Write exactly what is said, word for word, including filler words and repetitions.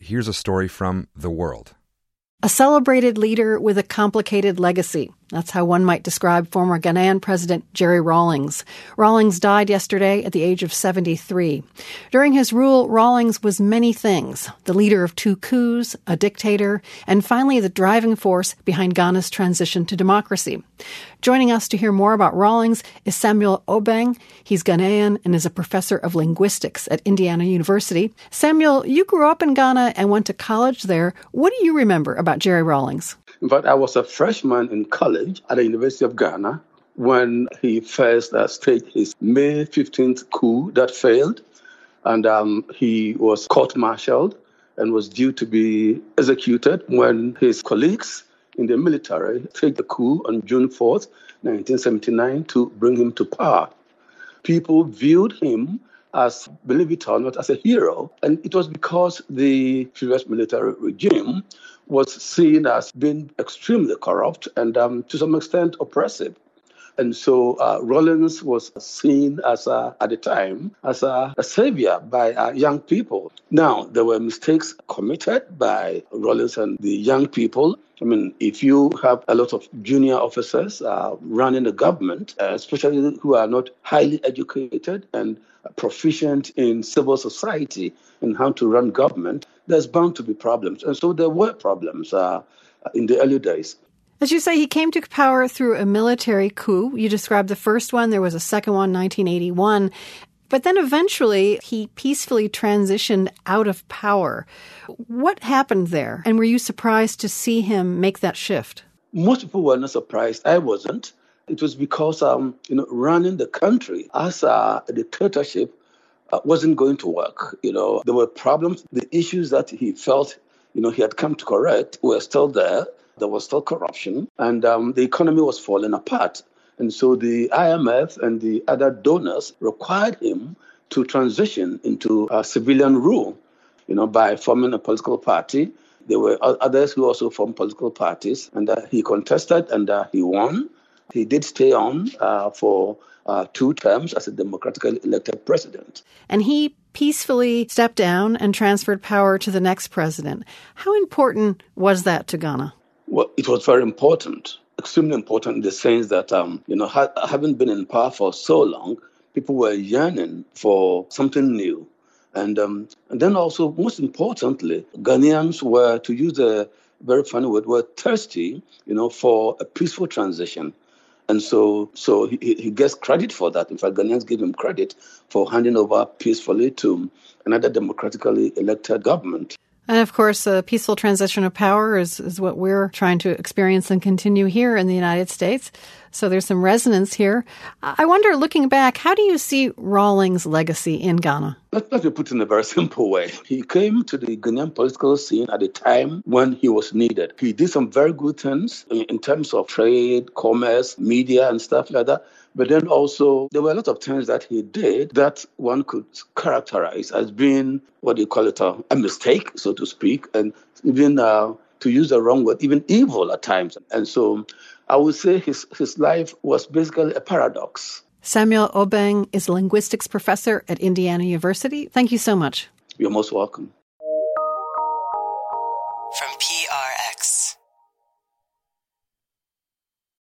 here's a story from The World. A celebrated leader with a complicated legacy. That's how one might describe former Ghanaian President Jerry Rawlings. Rawlings died yesterday at the age of seventy-three. During his rule, Rawlings was many things: the leader of two coups, a dictator, and finally the driving force behind Ghana's transition to democracy. Joining us to hear more about Rawlings is Samuel Obeng. He's Ghanaian and is a professor of linguistics at Indiana University. Samuel, you grew up in Ghana and went to college there. What do you remember about Jerry Rawlings? In fact, I was a freshman in college at the University of Ghana when he first uh, staged his May fifteenth coup that failed. And um, he was court-martialed and was due to be executed when his colleagues in the military staged the coup on June fourth, nineteen seventy-nine, to bring him to power. People viewed him as, believe it or not, as a hero. And it was because the previous military regime was seen as being extremely corrupt and um, to some extent oppressive. And so uh, Rawlings was seen as, a, at the time, as a, a savior by uh, young people. Now, there were mistakes committed by Rawlings and the young people. I mean, if you have a lot of junior officers uh, running the government, uh, especially who are not highly educated and proficient in civil society and how to run government, there's bound to be problems. And so there were problems uh, in the early days. As you say, he came to power through a military coup. You described the first one. There was a second one, nineteen eighty-one. But then eventually he peacefully transitioned out of power. What happened there? And were you surprised to see him make that shift? Most people were not surprised. I wasn't. It was because um, you know, running the country as a dictatorship uh, wasn't going to work. You know, there were problems. The issues that he felt, you know, he had come to correct were still there. There was still corruption, and um, the economy was falling apart. And so the I M F and the other donors required him to transition into a civilian rule, you know, by forming a political party. There were others who also formed political parties, and uh, he contested and uh, he won. He did stay on uh, for uh, two terms as a democratically elected president. And he peacefully stepped down and transferred power to the next president. How important was that to Ghana? Well, it was very important, extremely important in the sense that, um, you know, ha- having been in power for so long, people were yearning for something new. And, um, and then also, most importantly, Ghanaians were, to use a very funny word, were thirsty, you know, for a peaceful transition. And so so he, he gets credit for that. In fact, Ghanaians give him credit for handing over peacefully to another democratically elected government. And of course, a peaceful transition of power is, is what we're trying to experience and continue here in the United States. So there's some resonance here. I wonder, looking back, how do you see Rawlings' legacy in Ghana? Let, let me put it in a very simple way. He came to the Ghanaian political scene at a time when he was needed. He did some very good things in, in terms of trade, commerce, media, and stuff like that. But then also, there were a lot of things that he did that one could characterize as being, what do you call it, a, a mistake, so to speak, and even, uh, to use the wrong word, even evil at times. And so I would say his, his life was basically a paradox. Samuel Obeng is a linguistics professor at Indiana University. Thank you so much. You're most welcome.